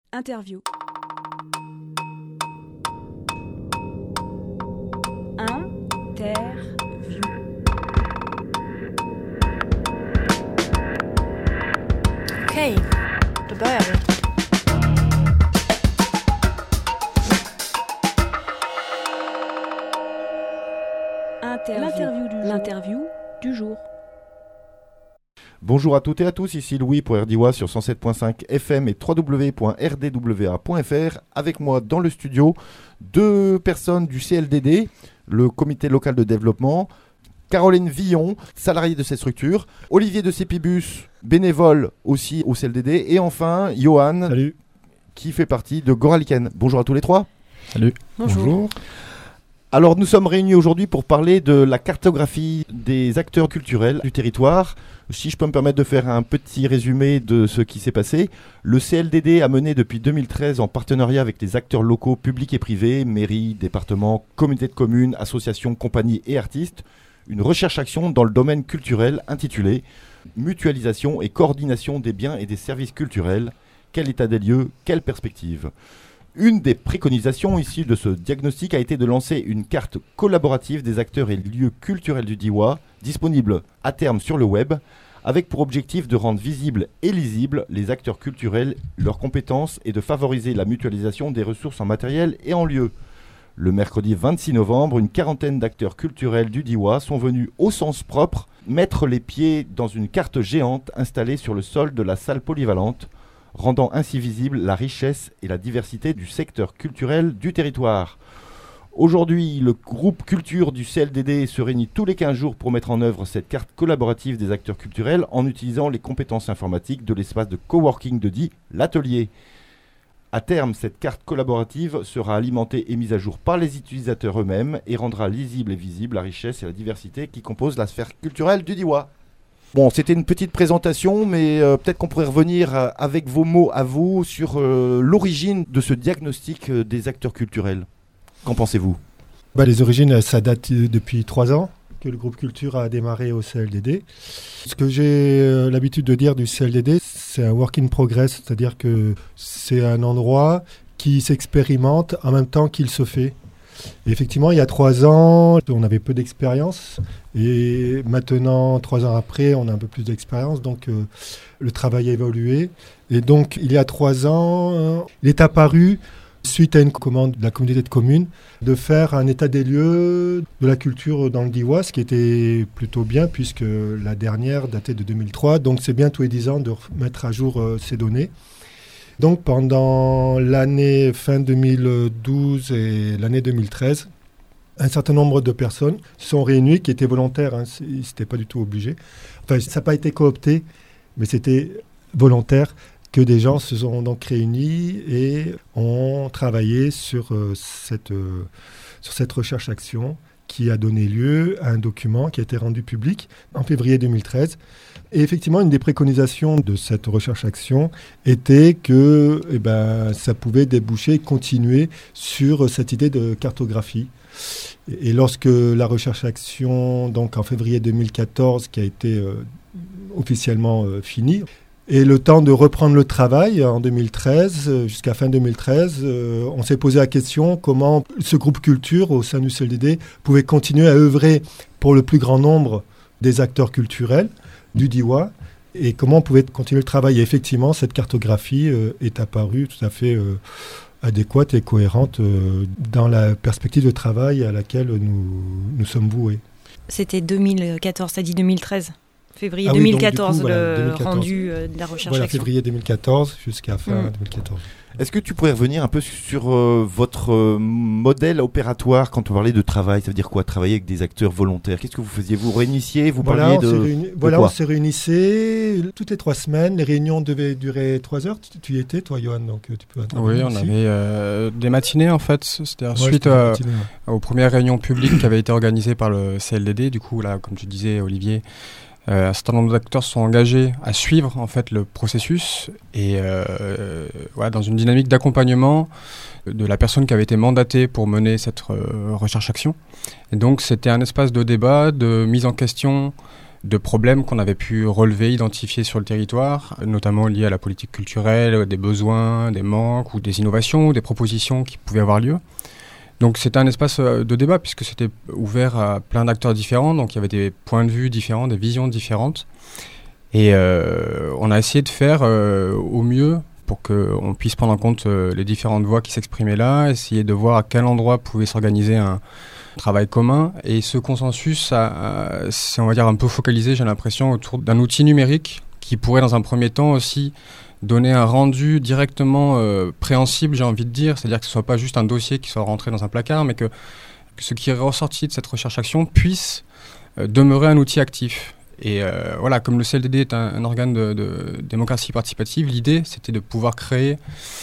Interview. Interview. Okej, då börjar vi. L'interview du jour. Bonjour à toutes et à tous, ici Louis pour RDWA sur 107.5 FM et www.rdwa.fr. Avec moi dans le studio, deux personnes du CLDD, le comité local de développement, Caroline Villon, salariée de cette structure, Olivier de Cépibus, bénévole aussi au CLDD, et enfin Johan, Salut. Qui fait partie de Goraliken. Bonjour à tous les trois. Salut. Bonjour. Alors nous sommes réunis aujourd'hui pour parler de la cartographie des acteurs culturels du territoire. Si je peux me permettre de faire un petit résumé de ce qui s'est passé, le CLDD a mené depuis 2013 en partenariat avec les acteurs locaux publics et privés, mairies, départements, communautés de communes, associations, compagnies et artistes, une recherche-action dans le domaine culturel intitulée « Mutualisation et coordination des biens et des services culturels. Quel état des lieux, quelle perspective ?» Une des préconisations issues de ce diagnostic a été de lancer une carte collaborative des acteurs et lieux culturels du Diois, disponible à terme sur le web, avec pour objectif de rendre visibles et lisibles les acteurs culturels, leurs compétences et de favoriser la mutualisation des ressources en matériel et en lieu. Le mercredi 26 novembre, une quarantaine d'acteurs culturels du Diois sont venus au sens propre mettre les pieds dans une carte géante installée sur le sol de la salle polyvalente, rendant ainsi visible la richesse et la diversité du secteur culturel du territoire. Aujourd'hui, le groupe culture du CLDD se réunit tous les 15 jours pour mettre en œuvre cette carte collaborative des acteurs culturels en utilisant les compétences informatiques de l'espace de coworking de Die, l'atelier. À terme, cette carte collaborative sera alimentée et mise à jour par les utilisateurs eux-mêmes et rendra lisible et visible la richesse et la diversité qui composent la sphère culturelle du Diois. Bon, c'était une petite présentation, mais peut-être qu'on pourrait revenir avec vos mots à vous sur l'origine de ce diagnostic des acteurs culturels. Qu'en pensez-vous ? Les origines, ça date depuis 3 ans que le groupe culture a démarré au CLDD. Ce que j'ai l'habitude de dire du CLDD, c'est un work in progress, c'est-à-dire que c'est un endroit qui s'expérimente en même temps qu'il se fait. Et effectivement, il y a 3 ans, on avait peu d'expérience. Et maintenant, 3 ans après, on a un peu plus d'expérience. Donc, le travail a évolué. Et donc, il y a 3 ans, il est apparu, suite à une commande de la communauté de communes, de faire un état des lieux de la culture dans le Diois, ce qui était plutôt bien, puisque la dernière datait de 2003. Donc, c'est bien tous les 10 ans de mettre à jour ces données. Donc pendant l'année fin 2012 et l'année 2013, un certain nombre de personnes se sont réunies qui étaient volontaires, ils n'étaient pas du tout obligés. Enfin, ça n'a pas été coopté, mais c'était volontaire que des gens se sont donc réunis et ont travaillé sur cette recherche-action qui a donné lieu à un document qui a été rendu public en février 2013. Et effectivement, une des préconisations de cette recherche-action était que ça pouvait déboucher, continuer sur cette idée de cartographie. Et lorsque la recherche-action, donc en février 2014, qui a été officiellement finie, et le temps de reprendre le travail en 2013, jusqu'à fin 2013, on s'est posé la question comment ce groupe culture au sein du CLDD pouvait continuer à œuvrer pour le plus grand nombre des acteurs culturels du Diois et comment on pouvait continuer le travail. Et effectivement, cette cartographie est apparue tout à fait adéquate et cohérente dans la perspective de travail à laquelle nous sommes voués. C'était 2014, t'as dit 2013 ? Février 2014, 2014, rendu de la recherche-action. Voilà, février 2014 jusqu'à fin 2014. Est-ce que tu pourrais revenir un peu sur votre modèle opératoire quand on parlait de travail ? Ça veut dire quoi, travailler avec des acteurs volontaires ? Qu'est-ce que vous faisiez ? Vous réunissiez ? Vous parliez de quoi ? On s'est réunissait toutes les 3 semaines. Les réunions devaient durer 3 heures. Tu y étais, toi, Johan, donc tu peux intervenir. Oui, on avait des matinées, en fait. C'est-à-dire suite aux premières réunions publiques qui avaient été organisées par le CLDD. Du coup, là, comme tu disais, Olivier, un certain nombre d'acteurs sont engagés à suivre en fait le processus et dans une dynamique d'accompagnement de la personne qui avait été mandatée pour mener cette recherche-action. Et donc c'était un espace de débat, de mise en question de problèmes qu'on avait pu relever, identifier sur le territoire, notamment liés à la politique culturelle, des besoins, des manques ou des innovations, ou des propositions qui pouvaient avoir lieu. Donc c'était un espace de débat puisque c'était ouvert à plein d'acteurs différents, donc il y avait des points de vue différents, des visions différentes. Et on a essayé de faire au mieux pour qu'on puisse prendre en compte les différentes voix qui s'exprimaient là, essayer de voir à quel endroit pouvait s'organiser un travail commun. Et ce consensus, c'est on va dire un peu focalisé, j'ai l'impression, autour d'un outil numérique qui pourrait dans un premier temps aussi donner un rendu directement préhensible, j'ai envie de dire, c'est-à-dire que ce ne soit pas juste un dossier qui soit rentré dans un placard, mais que ce qui est ressorti de cette recherche-action puisse demeurer un outil actif. Et voilà, comme le CLDD est un organe de démocratie participative, l'idée c'était de pouvoir créer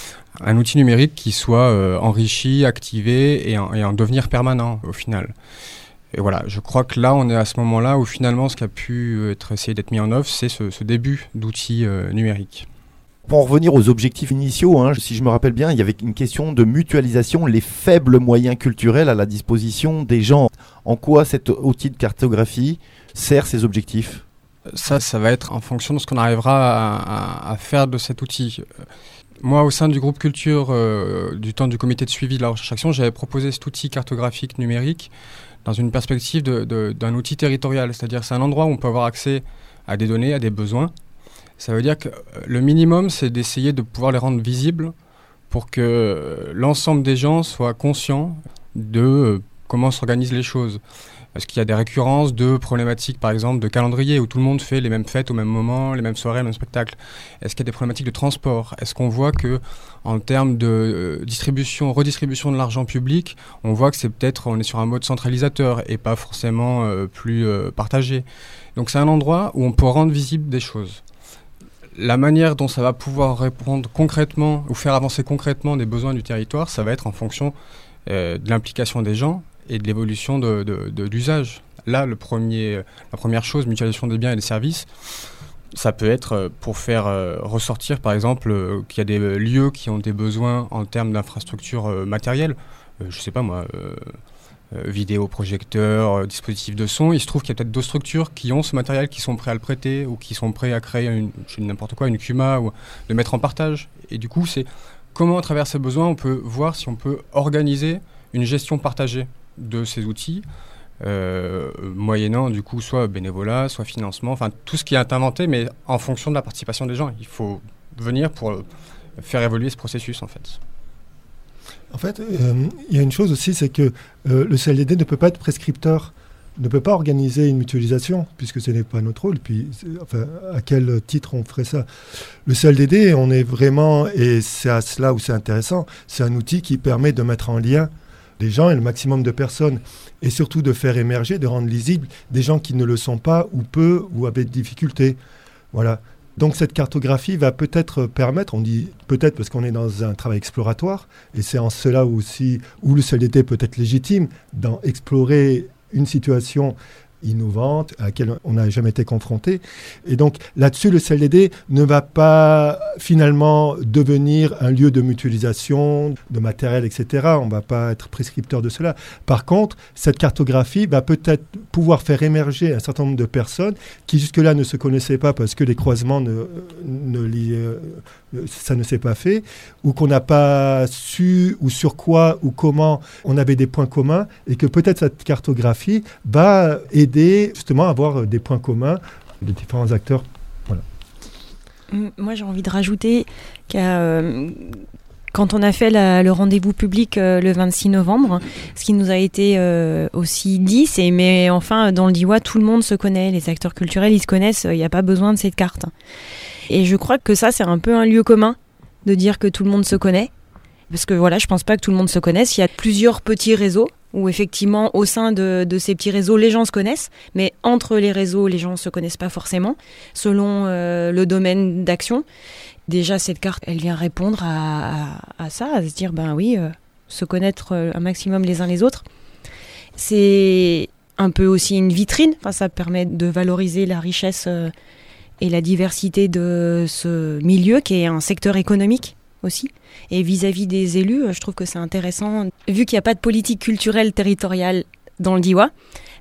un outil numérique qui soit enrichi, activé et en devenir permanent au final. Et voilà, je crois que là on est à ce moment-là où finalement ce qui a pu essayer d'être mis en œuvre, c'est ce début d'outil numérique. Pour en revenir aux objectifs initiaux, si je me rappelle bien, il y avait une question de mutualisation, les faibles moyens culturels à la disposition des gens. En quoi cet outil de cartographie sert ces objectifs ? Ça va être en fonction de ce qu'on arrivera à faire de cet outil. Moi, au sein du groupe culture, du temps du comité de suivi de la recherche-action, j'avais proposé cet outil cartographique numérique dans une perspective d'un outil territorial. C'est-à-dire c'est un endroit où on peut avoir accès à des données, à des besoins. Ça veut dire que le minimum, c'est d'essayer de pouvoir les rendre visibles pour que l'ensemble des gens soient conscients de comment s'organisent les choses. Est-ce qu'il y a des récurrences de problématiques, par exemple, de calendrier, où tout le monde fait les mêmes fêtes au même moment, les mêmes soirées, les mêmes spectacles ? Est-ce qu'il y a des problématiques de transport ? Est-ce qu'on voit que, en termes de redistribution de l'argent public, on voit que on est sur un mode centralisateur et pas forcément plus partagé. Donc c'est un endroit où on peut rendre visible des choses. La manière dont ça va pouvoir répondre concrètement ou faire avancer concrètement des besoins du territoire, ça va être en fonction de l'implication des gens et de l'évolution de l'usage. Là, la première chose, mutualisation des biens et des services, ça peut être pour faire ressortir, par exemple, qu'il y a des lieux qui ont des besoins en termes d'infrastructures matérielles. Je sais pas moi, vidéoprojecteurs, dispositifs de son. Il se trouve qu'il y a peut-être d'autres structures qui ont ce matériel, qui sont prêts à le prêter ou qui sont prêts à créer une CUMA ou de mettre en partage. Et du coup, c'est comment, à travers ces besoins, on peut voir si on peut organiser une gestion partagée de ces outils, moyennant du coup soit bénévolat, soit financement, enfin tout ce qui est inventé, mais en fonction de la participation des gens. Il faut venir pour faire évoluer ce processus en fait. En fait, il y a une chose aussi, c'est que le CLDD ne peut pas être prescripteur, ne peut pas organiser une mutualisation, puisque ce n'est pas notre rôle. Puis, à quel titre on ferait ça ? Le CLDD, on est vraiment, et c'est à cela où c'est intéressant, c'est un outil qui permet de mettre en lien les gens et le maximum de personnes, et surtout de faire émerger, de rendre lisibles des gens qui ne le sont pas, ou peu, ou avec des difficultés. Voilà. Donc cette cartographie va peut-être permettre, on dit peut-être parce qu'on est dans un travail exploratoire, et c'est en cela aussi où le CLDD peut être légitime, dans explorer une situation innovante à laquelle on n'a jamais été confronté. Et donc là-dessus, le CLDD ne va pas finalement devenir un lieu de mutualisation de matériel, etc. On ne va pas être prescripteur de cela. Par contre, cette cartographie va peut-être pouvoir faire émerger un certain nombre de personnes qui jusque-là ne se connaissaient pas parce que les croisements ça ne s'est pas fait, ou qu'on n'a pas su ou sur quoi ou comment on avait des points communs, et que peut-être cette cartographie va aider justement à avoir des points communs des différents acteurs. Voilà. Moi, j'ai envie de rajouter que quand on a fait le rendez-vous public le 26 novembre, ce qui nous a été aussi dit, c'est mais enfin, dans le Diois, tout le monde se connaît, les acteurs culturels, ils se connaissent, il n'y a pas besoin de cette carte. Et je crois que ça, c'est un peu un lieu commun de dire que tout le monde se connaît. Parce que voilà, je pense pas que tout le monde se connaisse. Il y a plusieurs petits réseaux où effectivement, au sein de ces petits réseaux, les gens se connaissent. Mais entre les réseaux, les gens se connaissent pas forcément, selon le domaine d'action. Déjà, cette carte, elle vient répondre à ça, à se dire, ben oui, se connaître un maximum les uns les autres. C'est un peu aussi une vitrine. Enfin, ça permet de valoriser la richesse et la diversité de ce milieu qui est un secteur économique aussi. Et vis-à-vis des élus, je trouve que c'est intéressant. Vu qu'il n'y a pas de politique culturelle territoriale dans le Diois,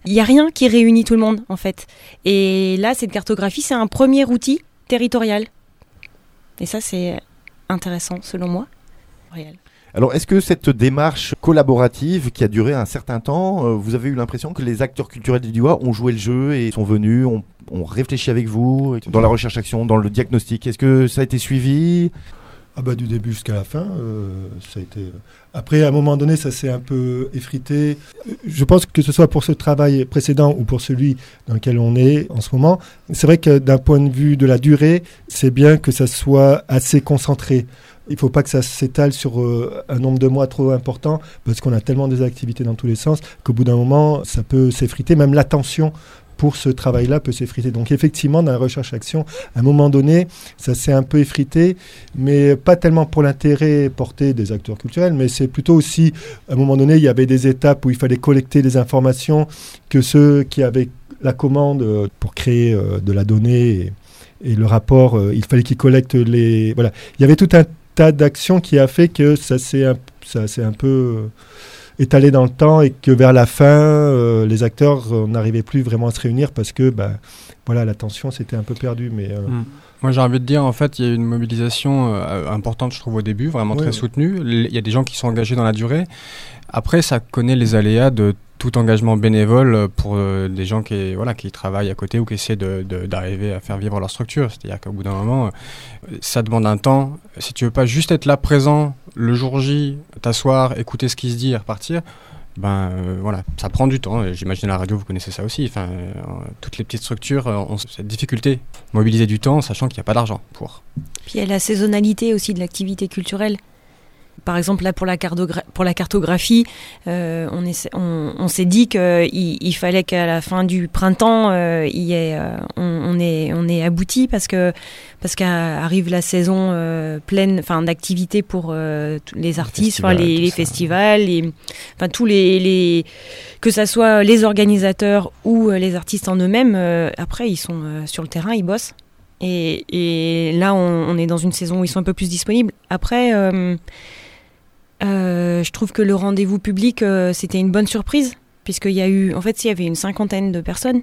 il n'y a rien qui réunit tout le monde, en fait. Et là, cette cartographie, c'est un premier outil territorial. Et ça, c'est intéressant, selon moi. Réel. Alors, est-ce que cette démarche collaborative qui a duré un certain temps, vous avez eu l'impression que les acteurs culturels du Diois ont joué le jeu et sont venus, ont réfléchi avec vous dans la recherche-action, dans le diagnostic? Est-ce que ça a été suivi ? Du début jusqu'à la fin, ça a été... Après, à un moment donné, ça s'est un peu effrité. Je pense que ce soit pour ce travail précédent ou pour celui dans lequel on est en ce moment, c'est vrai que d'un point de vue de la durée, c'est bien que ça soit assez concentré. Il ne faut pas que ça s'étale sur un nombre de mois trop important, parce qu'on a tellement des activités dans tous les sens qu'au bout d'un moment, ça peut s'effriter. Même l'attention pour ce travail-là peut s'effriter. Donc effectivement, dans la recherche-action, à un moment donné, ça s'est un peu effrité, mais pas tellement pour l'intérêt porté des acteurs culturels, mais c'est plutôt aussi, à un moment donné, il y avait des étapes où il fallait collecter des informations que ceux qui avaient la commande pour créer de la donnée et le rapport, il fallait qu'ils collectent les... Voilà. Il y avait tout un tas d'actions qui a fait que ça s'est un peu étalé dans le temps et que vers la fin, les acteurs n'arrivaient plus vraiment à se réunir parce que la tension s'était un peu perdue. Mais, Moi, j'ai envie de dire, en fait, il y a eu une mobilisation importante, je trouve, au début, vraiment très soutenue. Il y a des gens qui sont engagés dans la durée. Après, ça connaît les aléas de tout engagement bénévole pour des gens qui travaillent à côté ou qui essaient d'arriver à faire vivre leur structure. C'est-à-dire qu'au bout d'un moment, ça demande un temps. Si tu veux pas juste être là présent le jour J, t'asseoir, écouter ce qui se dit et repartir, ça prend du temps. J'imagine à la radio, vous connaissez ça aussi. Toutes les petites structures ont cette difficulté, mobiliser du temps, sachant qu'il n'y a pas d'argent pour. Puis il y a la saisonnalité aussi de l'activité culturelle. Par exemple, là, pour la cartographie, on s'est dit qu'il fallait qu'à la fin du printemps, on est abouti parce qu'arrive la saison pleine, d'activités pour les artistes, les festivals, tous les que ça soit les organisateurs ou les artistes en eux-mêmes. Après, ils sont sur le terrain, ils bossent. Et là, on est dans une saison où ils sont un peu plus disponibles. Après. Je trouve que le rendez-vous public, c'était une bonne surprise, puisqu'il y avait une 50aine de personnes.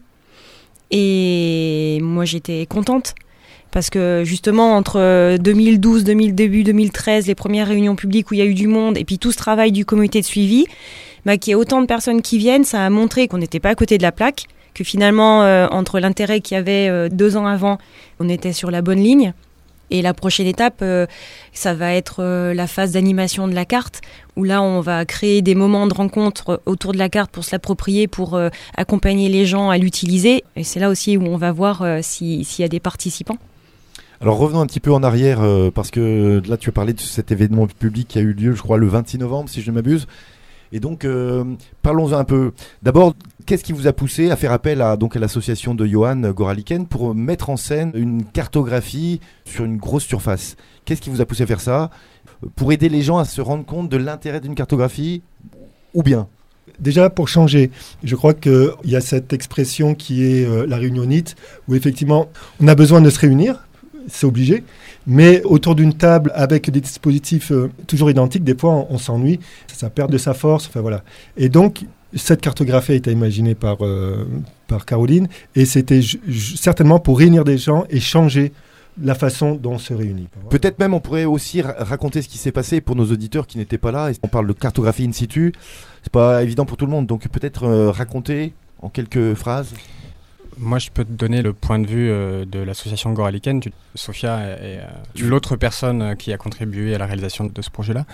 Et moi, j'étais contente, parce que justement, entre 2012, début 2013, les premières réunions publiques où il y a eu du monde, et puis tout ce travail du comité de suivi, qu'il y ait autant de personnes qui viennent, ça a montré qu'on n'était pas à côté de la plaque, que finalement, entre l'intérêt qu'il y avait 2 ans avant, on était sur la bonne ligne. Et la prochaine étape, ça va être la phase d'animation de la carte, où là, on va créer des moments de rencontre autour de la carte pour se l'approprier, pour accompagner les gens à l'utiliser. Et c'est là aussi où on va voir s'il y a des participants. Alors revenons un petit peu en arrière, parce que là, tu as parlé de cet événement public qui a eu lieu, je crois, le 26 novembre, si je ne m'abuse. Et donc, parlons-en un peu. D'abord, qu'est-ce qui vous a poussé à faire appel à l'association de Johan Goraliken pour mettre en scène une cartographie sur une grosse surface? Qu'est-ce qui vous a poussé à faire ça? Pour aider les gens à se rendre compte de l'intérêt d'une cartographie, ou bien? Déjà, pour changer, je crois qu'il y a cette expression qui est la réunionite, où effectivement, on a besoin de se réunir, c'est obligé. Mais autour d'une table avec des dispositifs toujours identiques, des fois on s'ennuie, ça perd de sa force. Voilà. Et donc cette cartographie a été imaginée par Caroline, et c'était certainement pour réunir des gens et changer la façon dont on se réunit. Peut-être même on pourrait aussi raconter ce qui s'est passé pour nos auditeurs qui n'étaient pas là. On parle de cartographie in situ, c'est pas évident pour tout le monde, donc peut-être raconter en quelques phrases. Moi, je peux te donner le point de vue de l'association Goraliken. Sophia est l'autre personne qui a contribué à la réalisation de ce projet-là.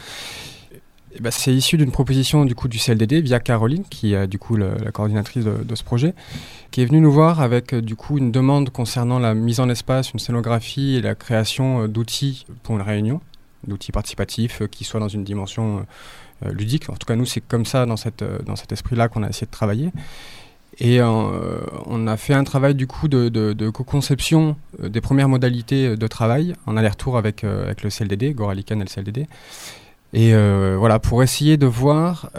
C'est issu d'une proposition du CLDD via Caroline, qui est la coordinatrice de ce projet, qui est venue nous voir avec une demande concernant la mise en espace, une scénographie et la création d'outils pour une réunion, d'outils participatifs qui soient dans une dimension ludique. En tout cas, nous, c'est comme ça, dans cet esprit-là, qu'on a essayé de travailler. Et on a fait un travail de co-conception des premières modalités de travail en aller-retour avec le CLDD, Goraliken et le CLDD. Et pour essayer de voir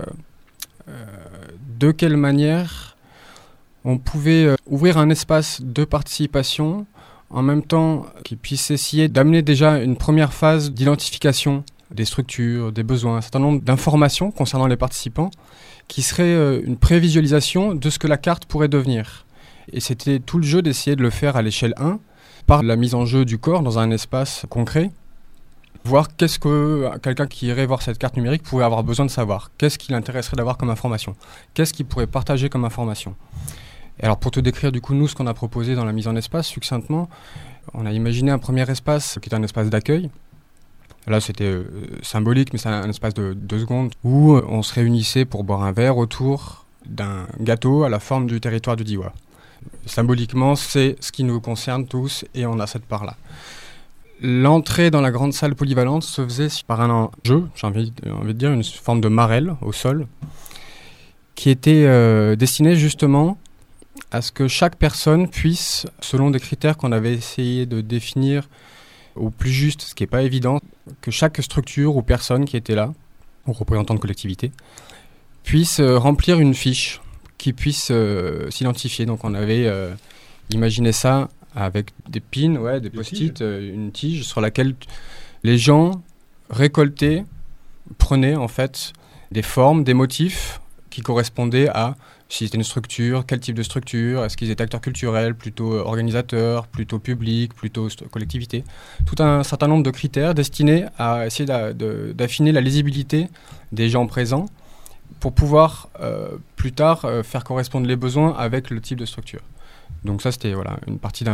de quelle manière on pouvait ouvrir un espace de participation en même temps qui puisse essayer d'amener déjà une première phase d'identification des structures, des besoins, un certain nombre d'informations concernant les participants qui seraient une prévisualisation de ce que la carte pourrait devenir. Et c'était tout le jeu d'essayer de le faire à l'échelle 1 par la mise en jeu du corps dans un espace concret. Voir qu'est-ce que quelqu'un qui irait voir cette carte numérique pourrait avoir besoin de savoir. Qu'est-ce qui l'intéresserait d'avoir comme information. Qu'est-ce qu'il pourrait partager comme information. Et alors pour te décrire du coup nous ce qu'on a proposé dans la mise en espace succinctement, on a imaginé un premier espace qui est un espace d'accueil. Là c'était symbolique mais c'est un espace de 2 secondes où on se réunissait pour boire un verre autour d'un gâteau à la forme du territoire du Diois. Symboliquement c'est ce qui nous concerne tous et on a cette part-là. L'entrée dans la grande salle polyvalente se faisait par un jeu, j'ai envie de dire, une forme de marelle au sol, qui était destiné justement à ce que chaque personne puisse, selon des critères qu'on avait essayé de définir au plus juste, ce qui n'est pas évident, que chaque structure ou personne qui était là, ou représentant de collectivité, puisse remplir une fiche qui puisse s'identifier. Donc on avait imaginé ça avec des pins, des post-it, une tige sur laquelle les gens récoltaient, prenaient en fait des formes, des motifs qui correspondaient à si c'était une structure, quel type de structure, est-ce qu'ils étaient acteurs culturels, plutôt organisateurs, plutôt publics, plutôt collectivités. Tout un certain nombre de critères destinés à essayer d'affiner la lisibilité des gens présents pour pouvoir plus tard faire correspondre les besoins avec le type de structure. Donc ça, c'était une partie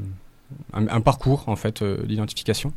un parcours en fait, d'identification.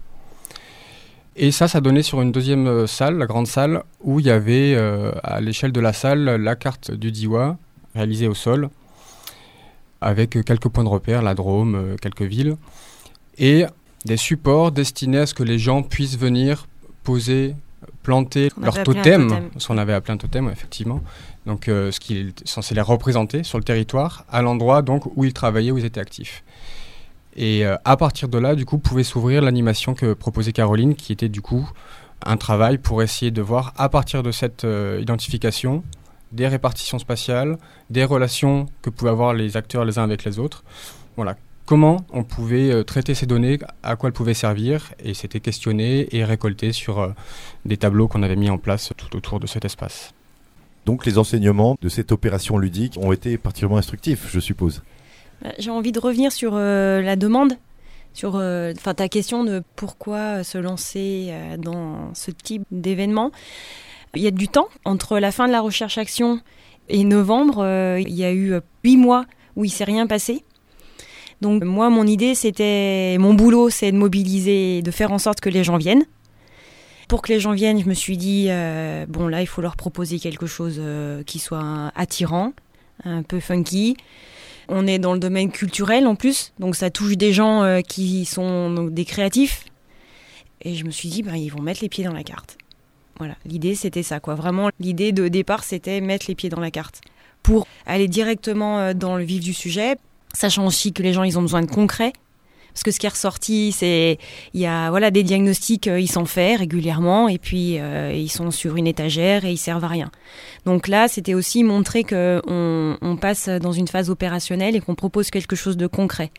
Et ça donnait sur une deuxième salle, la grande salle, où il y avait à l'échelle de la salle la carte du Diois réalisée au sol, avec quelques points de repère, la Drôme, quelques villes, et des supports destinés à ce que les gens puissent venir poser, planter leur totem, ce qu'on avait appelé un totem, effectivement, donc ce qui est censé les représenter sur le territoire, à l'endroit donc où ils travaillaient, où ils étaient actifs. Et à partir de là, du coup, pouvait s'ouvrir l'animation que proposait Caroline, qui était du coup un travail pour essayer de voir, à partir de cette identification, des répartitions spatiales, des relations que pouvaient avoir les acteurs les uns avec les autres. Voilà, comment on pouvait traiter ces données, à quoi elles pouvaient servir, et c'était questionné et récolté sur des tableaux qu'on avait mis en place tout autour de cet espace. Donc les enseignements de cette opération ludique ont été particulièrement instructifs, je suppose. J'ai envie de revenir sur la demande, sur ta question de pourquoi se lancer dans ce type d'événement. Il y a du temps entre la fin de la recherche-action et novembre. Il y a eu 8 mois où il ne s'est rien passé. Donc moi, mon idée, mon boulot, c'est de mobiliser, de faire en sorte que les gens viennent. Pour que les gens viennent, je me suis dit, là, il faut leur proposer quelque chose qui soit attirant, un peu funky. On est dans le domaine culturel en plus, donc ça touche des gens qui sont donc, des créatifs. Et je me suis dit, ils vont mettre les pieds dans la carte. Voilà, l'idée c'était ça, quoi. Vraiment, l'idée de départ c'était mettre les pieds dans la carte pour aller directement dans le vif du sujet, sachant aussi que les gens ils ont besoin de concret. Parce que ce qui est ressorti, c'est il y a des diagnostics, ils s'en font régulièrement et puis ils sont sur une étagère et ils servent à rien. Donc là, c'était aussi montrer que on passe dans une phase opérationnelle et qu'on propose quelque chose de concret.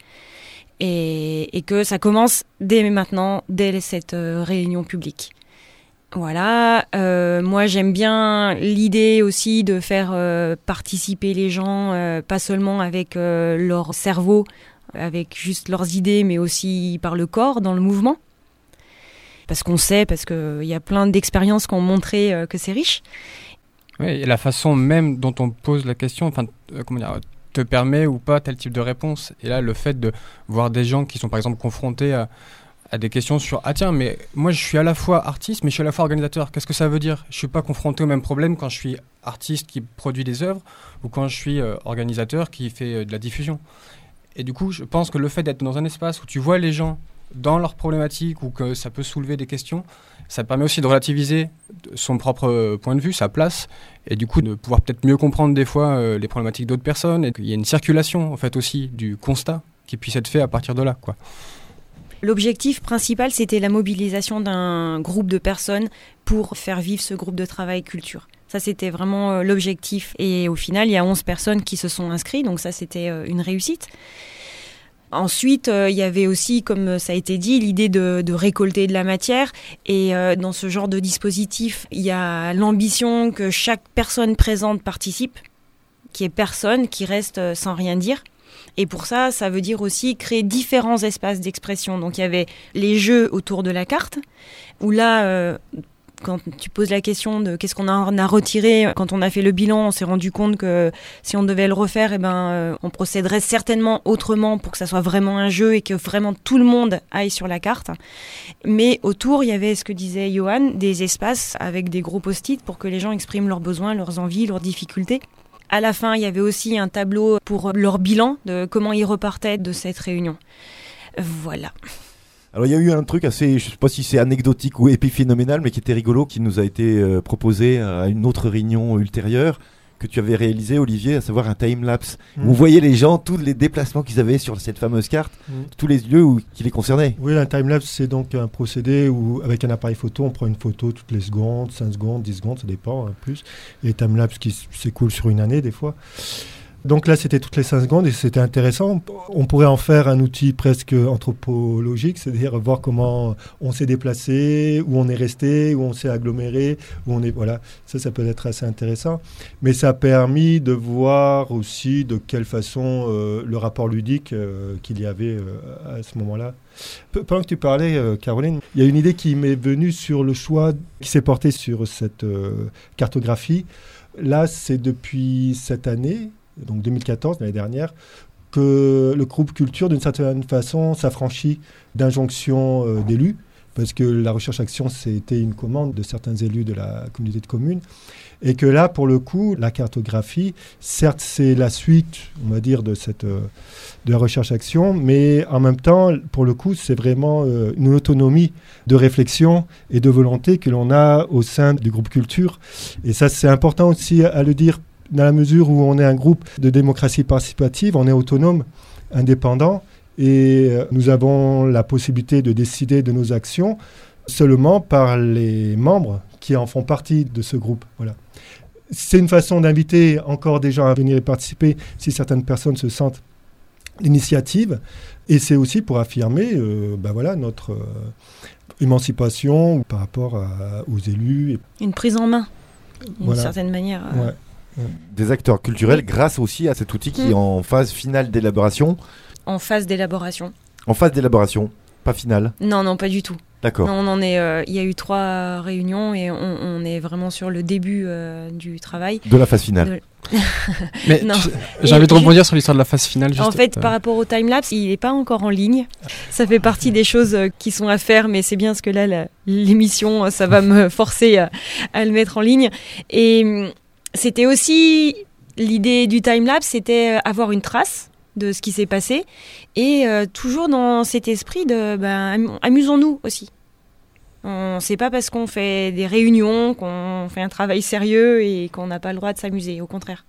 Et que ça commence dès maintenant, dès cette réunion publique. Voilà, moi j'aime bien l'idée aussi de faire participer les gens, pas seulement avec leur cerveau, avec juste leurs idées, mais aussi par le corps, dans le mouvement. Parce qu'il y a plein d'expériences qui ont montré que c'est riche. Oui, et la façon même dont on pose la question, te permet ou pas tel type de réponse. Et là, le fait de voir des gens qui sont par exemple confrontés à des questions sur « Ah tiens, mais moi je suis à la fois artiste, mais je suis à la fois organisateur. Qu'est-ce que ça veut dire ? Je ne suis pas confronté au même problème quand je suis artiste qui produit des œuvres ou quand je suis organisateur qui fait de la diffusion. » Et du coup, je pense que le fait d'être dans un espace où tu vois les gens dans leurs problématiques ou que ça peut soulever des questions, ça permet aussi de relativiser son propre point de vue, sa place, et du coup de pouvoir peut-être mieux comprendre des fois les problématiques d'autres personnes, et qu'il y a une circulation en fait aussi du constat qui puisse être fait à partir de là, quoi. L'objectif principal, c'était la mobilisation d'un groupe de personnes pour faire vivre ce groupe de travail culture. Ça, c'était vraiment l'objectif. Et au final, il y a 11 personnes qui se sont inscrites, donc ça, c'était une réussite. Ensuite, il y avait aussi, comme ça a été dit, l'idée de récolter de la matière. Et dans ce genre de dispositif, il y a l'ambition que chaque personne présente participe, qu'il n'y ait personne qui reste sans rien dire. Et pour ça, ça veut dire aussi créer différents espaces d'expression. Donc il y avait les jeux autour de la carte, où là... quand tu poses la question de qu'est-ce qu'on en a retiré, quand on a fait le bilan, on s'est rendu compte que si on devait le refaire, on procéderait certainement autrement pour que ça soit vraiment un jeu et que vraiment tout le monde aille sur la carte. Mais autour, il y avait ce que disait Johan, des espaces avec des gros post-it pour que les gens expriment leurs besoins, leurs envies, leurs difficultés. À la fin, il y avait aussi un tableau pour leur bilan de comment ils repartaient de cette réunion. Voilà. Alors il y a eu un truc assez, je sais pas si c'est anecdotique ou épiphénoménal, mais qui était rigolo, qui nous a été proposé à une autre réunion ultérieure, que tu avais réalisé, Olivier, à savoir un time-lapse. Vous voyez les gens, tous les déplacements qu'ils avaient sur cette fameuse carte, tous les lieux qui les concernaient. Oui, un time-lapse, c'est donc un procédé où, avec un appareil photo, on prend une photo toutes les secondes, 5 secondes, 10 secondes, ça dépend, plus. Et time-lapse qui s'écoule sur une année, des fois. Donc là, c'était toutes les 5 secondes et c'était intéressant. On pourrait en faire un outil presque anthropologique, c'est-à-dire voir comment on s'est déplacé, où on est resté, où on s'est aggloméré, où on est... Voilà, ça peut être assez intéressant. Mais ça a permis de voir aussi de quelle façon le rapport ludique qu'il y avait à ce moment-là. Pendant que tu parlais, Caroline, il y a une idée qui m'est venue sur le choix qui s'est porté sur cette cartographie. Là, c'est depuis cette année, donc 2014, l'année dernière, que le groupe Culture, d'une certaine façon, s'affranchit d'injonctions d'élus, parce que la recherche-action, c'était une commande de certains élus de la communauté de communes, et que là, pour le coup, la cartographie, certes, c'est la suite, on va dire, de la recherche-action, mais en même temps, pour le coup, c'est vraiment une autonomie de réflexion et de volonté que l'on a au sein du groupe Culture. Et ça, c'est important aussi à le dire, dans la mesure où on est un groupe de démocratie participative, on est autonome, indépendant, et nous avons la possibilité de décider de nos actions seulement par les membres qui en font partie de ce groupe. Voilà. C'est une façon d'inviter encore des gens à venir y participer si certaines personnes se sentent l'initiative, et c'est aussi pour affirmer notre émancipation par rapport aux élus. Une prise en main, d'une certaine manière. Ouais. Des acteurs culturels grâce aussi à cet outil qui est en phase finale d'élaboration. En phase d'élaboration. En phase d'élaboration, pas finale. Non, pas du tout. D'accord. Non, on en est. Il y a eu 3 réunions et on est vraiment sur le début du travail. De la phase finale. Mais non. J'ai envie de rebondir sur l'histoire de la phase finale. En fait, par rapport au timelapse, il n'est pas encore en ligne. Ça fait partie des choses qui sont à faire, mais c'est bien parce que là, l'émission, ça va me forcer à le mettre en ligne. Et c'était aussi l'idée du timelapse, c'était avoir une trace de ce qui s'est passé et toujours dans cet esprit de amusons-nous aussi. C'est pas parce qu'on fait des réunions qu'on fait un travail sérieux et qu'on n'a pas le droit de s'amuser, au contraire.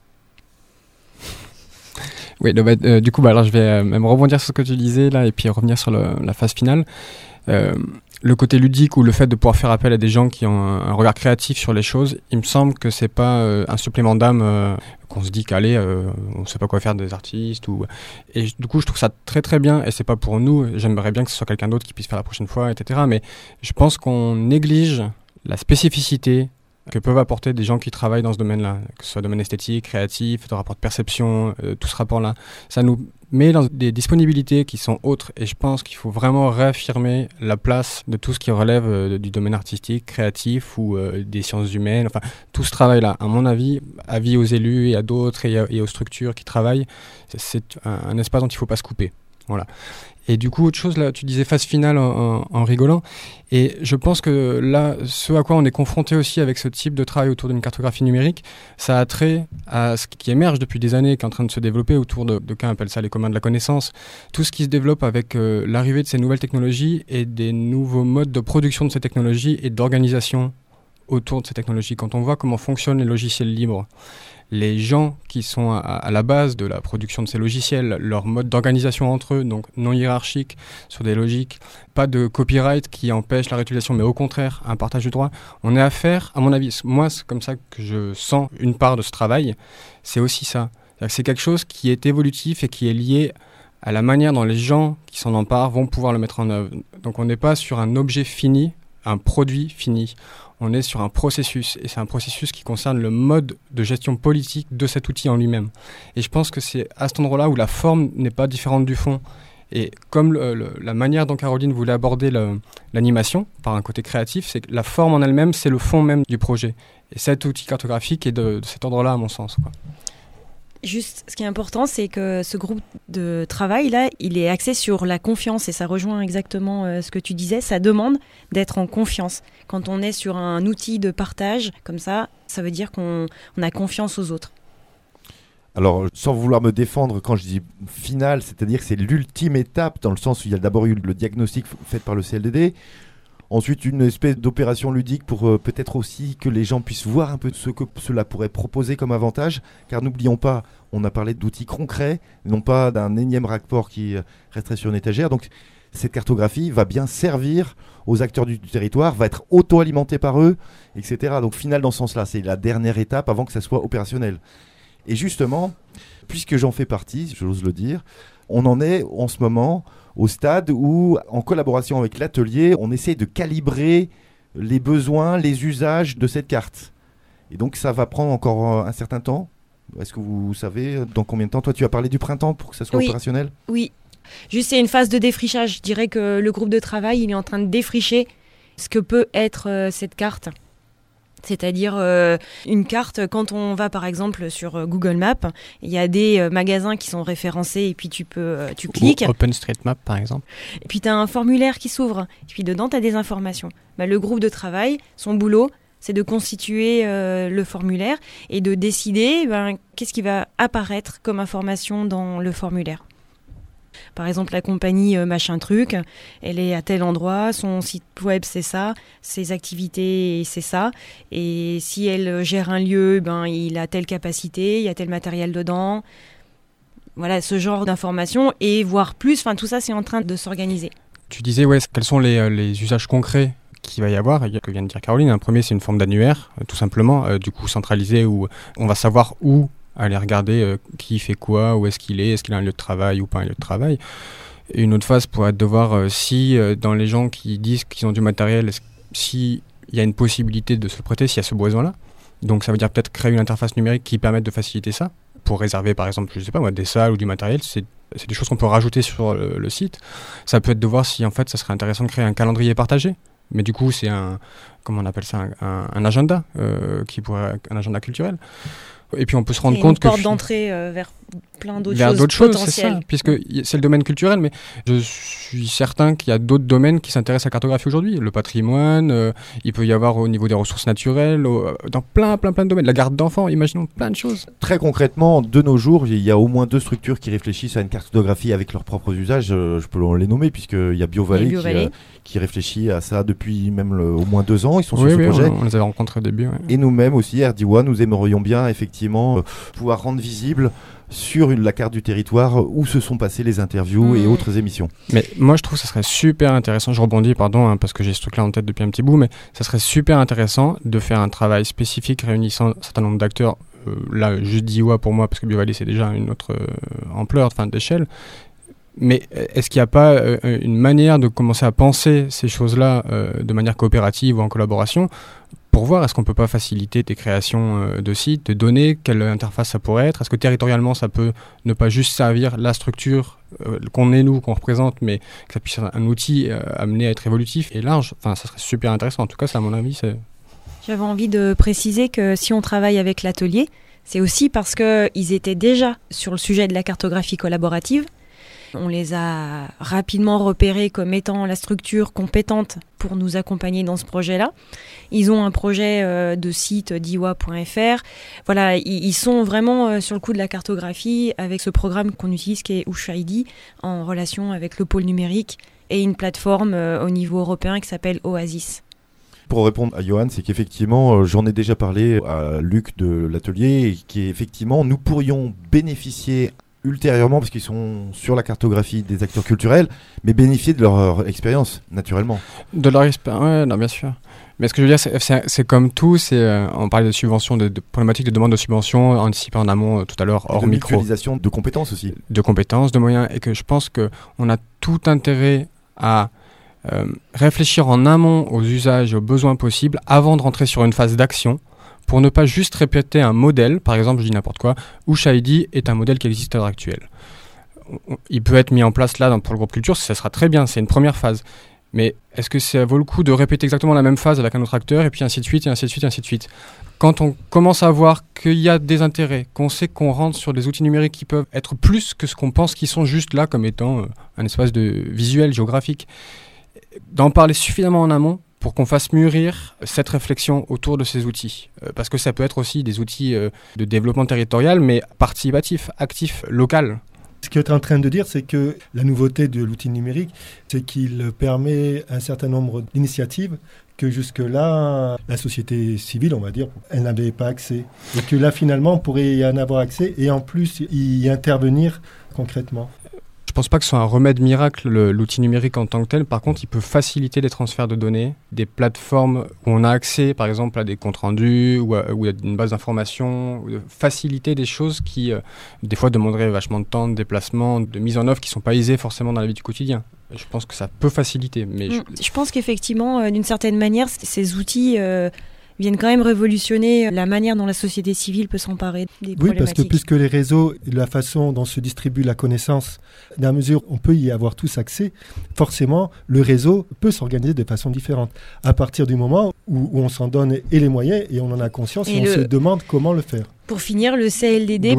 Oui, du coup, alors je vais même rebondir sur ce que tu disais là et puis revenir sur la phase finale. Le côté ludique ou le fait de pouvoir faire appel à des gens qui ont un regard créatif sur les choses, il me semble que c'est pas un supplément d'âme qu'on se dit qu'allez, on sait pas quoi faire des artistes et du coup je trouve ça très très bien et c'est pas pour nous. J'aimerais bien que ce soit quelqu'un d'autre qui puisse faire la prochaine fois, etc. Mais je pense qu'on néglige la spécificité que peuvent apporter des gens qui travaillent dans ce domaine-là, que ce soit domaine esthétique, créatif, de rapport de perception, tout ce rapport-là. Ça nous met dans des disponibilités qui sont autres et je pense qu'il faut vraiment réaffirmer la place de tout ce qui relève du domaine artistique, créatif ou des sciences humaines. Enfin, tout ce travail-là, à mon avis, avis aux élus et à d'autres et aux structures qui travaillent, c'est un espace dont il ne faut pas se couper. Voilà. Et du coup, autre chose, là, tu disais phase finale en rigolant. Et je pense que là, ce à quoi on est confronté aussi avec ce type de travail autour d'une cartographie numérique, ça a trait à ce qui émerge depuis des années, qui est en train de se développer autour de qu'un appelle ça les communs de la connaissance. Tout ce qui se développe avec l'arrivée de ces nouvelles technologies et des nouveaux modes de production de ces technologies et d'organisation autour de ces technologies. Quand on voit comment fonctionnent les logiciels libres, les gens qui sont à la base de la production de ces logiciels, leur mode d'organisation entre eux, donc non hiérarchique, sur des logiques, pas de copyright qui empêche la réutilisation, mais au contraire, un partage du droit. On est à faire, à mon avis, moi c'est comme ça que je sens une part de ce travail, c'est aussi ça. C'est quelque chose qui est évolutif et qui est lié à la manière dont les gens qui s'en emparent vont pouvoir le mettre en œuvre. Donc on n'est pas sur un objet fini, un produit fini. On est sur un processus, et c'est un processus qui concerne le mode de gestion politique de cet outil en lui-même. Et je pense que c'est à cet endroit-là où la forme n'est pas différente du fond. Et comme la manière dont Caroline voulait aborder l'animation, par un côté créatif, c'est que la forme en elle-même, c'est le fond même du projet. Et cet outil cartographique est de cet ordre-là, à mon sens, quoi. Juste, ce qui est important, c'est que ce groupe de travail, là, il est axé sur la confiance, et ça rejoint exactement ce que tu disais, ça demande d'être en confiance. Quand on est sur un outil de partage, comme ça veut dire qu'on a confiance aux autres. Alors, sans vouloir me défendre, quand je dis final, c'est-à-dire que c'est l'ultime étape, dans le sens où il y a d'abord eu le diagnostic fait par le CLDD, ensuite une espèce d'opération ludique pour peut-être aussi que les gens puissent voir un peu ce que cela pourrait proposer comme avantage, car n'oublions pas, on a parlé d'outils concrets, non pas d'un énième rapport qui resterait sur une étagère, donc cette cartographie va bien servir aux acteurs du territoire, va être auto-alimentée par eux, etc. Donc final dans ce sens-là, c'est la dernière étape avant que ça soit opérationnel. Et justement, puisque j'en fais partie, j'ose le dire, on en est en ce moment au stade où, en collaboration avec l'atelier, on essaie de calibrer les besoins, les usages de cette carte. Et donc ça va prendre encore un certain temps. Est-ce que vous savez dans combien de temps? Toi, tu as parlé du printemps pour que ça soit opérationnel? Oui, juste c'est une phase de défrichage. Je dirais que le groupe de travail, il est en train de défricher ce que peut être cette carte. C'est-à-dire une carte, quand on va par exemple sur Google Maps, il y a des magasins qui sont référencés et puis tu cliques. Ou OpenStreetMap par exemple. Et puis tu as un formulaire qui s'ouvre. Et puis dedans, tu as des informations. Le groupe de travail, son boulot, c'est de constituer le formulaire et de décider qu'est-ce qui va apparaître comme information dans le formulaire. Par exemple, la compagnie machin truc, elle est à tel endroit, son site web c'est ça, ses activités c'est ça, et si elle gère un lieu, il a telle capacité, il y a tel matériel dedans. Voilà, ce genre d'informations, et voire plus, tout ça c'est en train de s'organiser. Tu disais, quels sont les usages concrets qu'il va y avoir, que vient de dire Caroline. Un premier, c'est une forme d'annuaire, tout simplement, du coup centralisé, où on va savoir où aller regarder qui fait quoi, où est-ce qu'il est, est-ce qu'il a un lieu de travail ou pas un lieu de travail. Et une autre phase pourrait être de voir si dans les gens qui disent qu'ils ont du matériel, s'il y a une possibilité de se le prêter, s'il y a ce besoin-là. Donc ça veut dire peut-être créer une interface numérique qui permette de faciliter ça, pour réserver par exemple, des salles ou du matériel. C'est des choses qu'on peut rajouter sur le site. Ça peut être de voir si en fait ça serait intéressant de créer un calendrier partagé. Mais du coup c'est un agenda, un agenda culturel. Et puis on peut se rendre compte que... une porte d'entrée vers plein d'autres choses potentielles. C'est ça, puisque c'est le domaine culturel, mais je suis certain qu'il y a d'autres domaines qui s'intéressent à la cartographie aujourd'hui. Le patrimoine, il peut y avoir au niveau des ressources naturelles, dans plein de domaines. La garde d'enfants, imaginons plein de choses. Très concrètement, de nos jours, il y a au moins 2 structures qui réfléchissent à une cartographie avec leurs propres usages. Je peux les nommer, puisqu'il y a BioValley qui réfléchit à ça depuis même au moins 2 ans. Ils sont sur ce projet. On les avait rencontrés au début. Ouais. Et nous-mêmes aussi, RDIWA, nous aimerions bien effectivement pouvoir rendre visible sur la carte du territoire où se sont passées les interviews et autres émissions. Mais moi je trouve que ça serait super intéressant, je rebondis parce que j'ai ce truc là en tête depuis un petit bout, mais ça serait super intéressant de faire un travail spécifique réunissant un certain nombre d'acteurs, là je dis pour moi parce que BioValley c'est déjà une autre ampleur, d'échelle. Mais est-ce qu'il n'y a pas une manière de commencer à penser ces choses-là de manière coopérative ou en collaboration pour voir est-ce qu'on ne peut pas faciliter des créations de sites, de données, quelle interface ça pourrait être? Est-ce que territorialement ça peut ne pas juste servir la structure qu'on représente, mais que ça puisse être un outil amené à être évolutif et large? Ça serait super intéressant. En tout cas, ça, à mon avis, c'est... J'avais envie de préciser que si on travaille avec l'atelier, c'est aussi parce qu'ils étaient déjà sur le sujet de la cartographie collaborative. On les a rapidement repérés comme étant la structure compétente pour nous accompagner dans ce projet-là. Ils ont un projet de site diwa.fr. Voilà, ils sont vraiment sur le coup de la cartographie avec ce programme qu'on utilise qui est Ushaidi en relation avec le pôle numérique et une plateforme au niveau européen qui s'appelle Oasis. Pour répondre à Johan, c'est qu'effectivement, j'en ai déjà parlé à Luc de l'atelier, et qu'effectivement, nous pourrions bénéficier ultérieurement, parce qu'ils sont sur la cartographie des acteurs culturels, mais bénéficier de leur expérience, naturellement. De leur expérience, bien sûr. Mais ce que je veux dire, c'est comme tout, on parlait de subventions, de problématiques de demande de subventions anticipées en amont tout à l'heure, hors micro. De mutualisation de compétences aussi. De compétences, de moyens, et que je pense qu'on a tout intérêt à réfléchir en amont aux usages et aux besoins possibles avant de rentrer sur une phase d'action, pour ne pas juste répéter un modèle, par exemple, je dis n'importe quoi, où Shahidi est un modèle qui existe à l'heure actuelle. Il peut être mis en place là pour le groupe culture, ça sera très bien, c'est une première phase. Mais est-ce que ça vaut le coup de répéter exactement la même phase avec un autre acteur, et puis ainsi de suite, et ainsi de suite, et ainsi de suite. Quand on commence à voir qu'il y a des intérêts, qu'on sait qu'on rentre sur des outils numériques qui peuvent être plus que ce qu'on pense qu'ils sont juste là comme étant un espace de visuel, géographique, d'en parler suffisamment en amont pour qu'on fasse mûrir cette réflexion autour de ces outils. Parce que ça peut être aussi des outils de développement territorial, mais participatif, actif, local. Ce que tu es en train de dire, c'est que la nouveauté de l'outil numérique, c'est qu'il permet un certain nombre d'initiatives que jusque-là, la société civile, on va dire, elle n'avait pas accès. Et que là, finalement, on pourrait y en avoir accès et en plus y intervenir concrètement. Je ne pense pas que ce soit un remède miracle, l'outil numérique en tant que tel. Par contre, il peut faciliter les transferts de données, des plateformes où on a accès, par exemple, à des comptes rendus ou à une base d'informations, faciliter des choses qui, des fois, demanderaient vachement de temps, de déplacement, de mise en œuvre qui ne sont pas aisées forcément dans la vie du quotidien. Je pense que ça peut faciliter. Mais je pense qu'effectivement, d'une certaine manière, ces outils viennent quand même révolutionner la manière dont la société civile peut s'emparer des problématiques. Oui, parce que puisque les réseaux, la façon dont se distribue la connaissance, dans la mesure où on peut y avoir tous accès, forcément, le réseau peut s'organiser de façon différente. À partir du moment où on s'en donne et les moyens, et on en a conscience, et on se demande comment le faire. Pour finir, le CLDD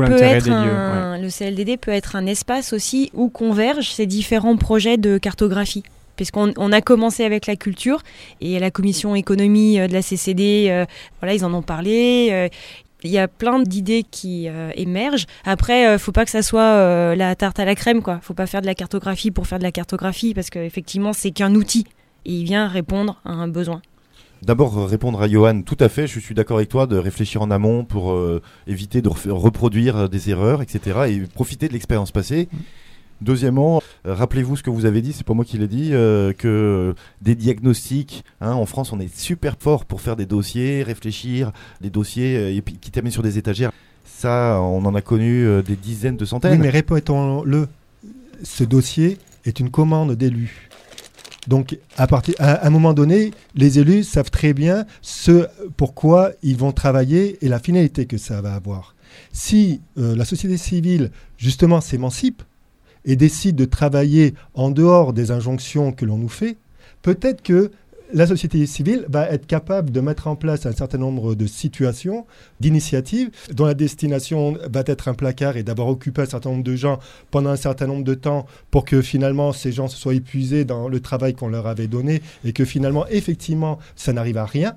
peut être un espace aussi où convergent ces différents projets de cartographie. Puisqu'on a commencé avec la culture et la commission économie de la CCD, ils en ont parlé. Il y a plein d'idées qui émergent. Après, faut pas que ça soit la tarte à la crème, quoi. Faut pas faire de la cartographie pour faire de la cartographie, parce qu'effectivement, c'est qu'un outil et il vient répondre à un besoin. D'abord, répondre à Johan, tout à fait, je suis d'accord avec toi, de réfléchir en amont pour éviter de reproduire des erreurs, etc. et profiter de l'expérience passée. Deuxièmement, rappelez-vous ce que vous avez dit, c'est pas moi qui l'ai dit, que des diagnostics, en France on est super fort pour faire des dossiers, réfléchir, des dossiers qui terminent sur des étagères. Ça, on en a connu des dizaines de centaines. Oui, mais répétons-le, ce dossier est une commande d'élus. Donc, à un moment donné, les élus savent très bien pourquoi ils vont travailler et la finalité que ça va avoir. Si la société civile, justement, s'émancipe, et décide de travailler en dehors des injonctions que l'on nous fait, peut-être que la société civile va être capable de mettre en place un certain nombre de situations, d'initiatives, dont la destination va être un placard et d'avoir occupé un certain nombre de gens pendant un certain nombre de temps pour que finalement ces gens se soient épuisés dans le travail qu'on leur avait donné et que finalement, effectivement, ça n'arrive à rien.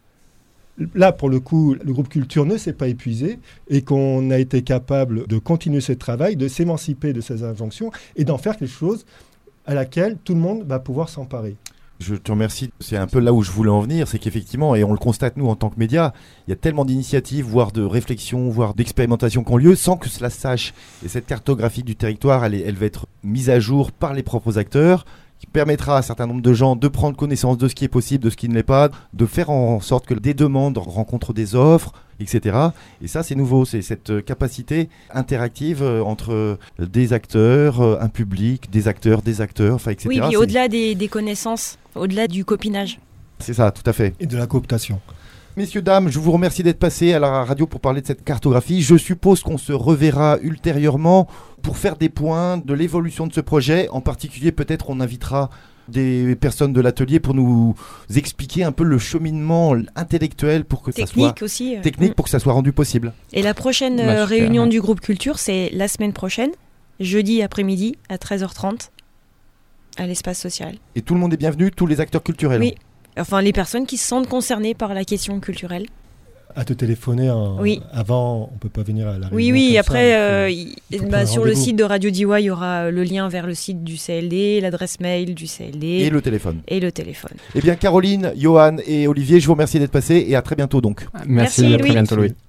Là, pour le coup, le groupe culture ne s'est pas épuisé et qu'on a été capable de continuer ce travail, de s'émanciper de ces injonctions et d'en faire quelque chose à laquelle tout le monde va pouvoir s'emparer. Je te remercie. C'est un peu là où je voulais en venir, c'est qu'effectivement, et on le constate nous en tant que médias, il y a tellement d'initiatives, voire de réflexions, voire d'expérimentations qui ont lieu sans que cela se sache. Et cette cartographie du territoire, elle va être mise à jour par les propres acteurs, qui permettra à un certain nombre de gens de prendre connaissance de ce qui est possible, de ce qui ne l'est pas, de faire en sorte que des demandes rencontrent des offres, etc. Et ça, c'est nouveau, c'est cette capacité interactive entre des acteurs, un public, des acteurs, enfin, etc. Oui, puis au-delà des connaissances, au-delà du copinage. C'est ça, tout à fait. Et de la cooptation. Messieurs, dames, je vous remercie d'être passés à la radio pour parler de cette cartographie. Je suppose qu'on se reverra ultérieurement pour faire des points de l'évolution de ce projet. En particulier, peut-être on invitera des personnes de l'atelier pour nous expliquer un peu le cheminement intellectuel pour que ça soit aussi, technique pour que ça soit rendu possible. Et la prochaine réunion du groupe culture, c'est la semaine prochaine, jeudi après-midi à 13h30 à l'espace social. Et tout le monde est bienvenu, tous les acteurs culturels. Oui. Enfin, les personnes qui se sentent concernées par la question culturelle. À te téléphoner avant, on ne peut pas venir à la réunion. Oui, après, sur le site de Radio Diois, il y aura le lien vers le site du CLD, l'adresse mail du CLD. Et le téléphone. Eh bien, Caroline, Johan et Olivier, je vous remercie d'être passés et à très bientôt donc. Merci à très bientôt Louis.